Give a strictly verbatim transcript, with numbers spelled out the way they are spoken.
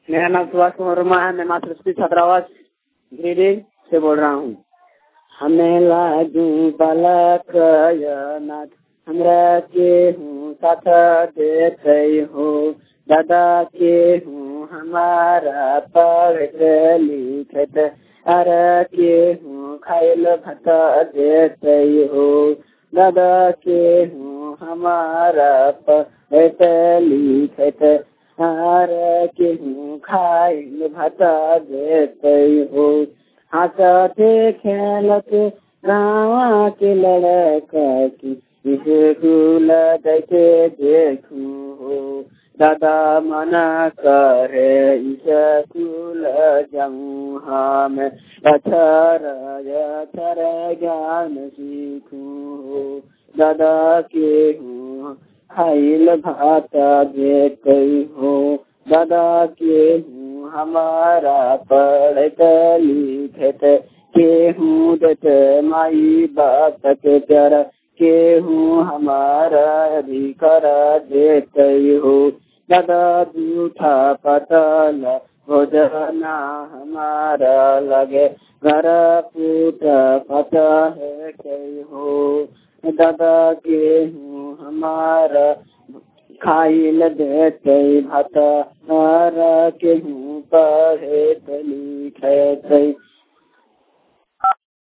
मेरा नाम सुभाष कुमार वर्मा है। मैं मातृश्री छात्रावास गिरिडीह से बोल रहा हूँ। हमें लागू बालक नाथ हमरा के हूँ साथ देते हो दादा के हूँ हमारा पढ़त लिखत अर के हूँ खाइल भत देते हो दादा के हूँ हमारा पढ़त लिखत अर के हूँ खाइल भत देते हो। हंसते खेलते गाँव के लड़का की स्कूल देखे देखूं हो दादा मना करे स्कूल जाऊं हम अक्षर अक्षर ज्ञान सीखूं हो दादा के हूँ खाइल भात देते हो दादा के हूँ हमारा पढ़त लिखत के हूँ दत माई बाप के प्यारा के हूँ हमारा अधिकार देते हो दादा जूठा पतल भोजना हमारा लगे घर पूत पता है के हो दादा के हूँ हमारा खाइल देते भात के हूँ पढ़े लिखे।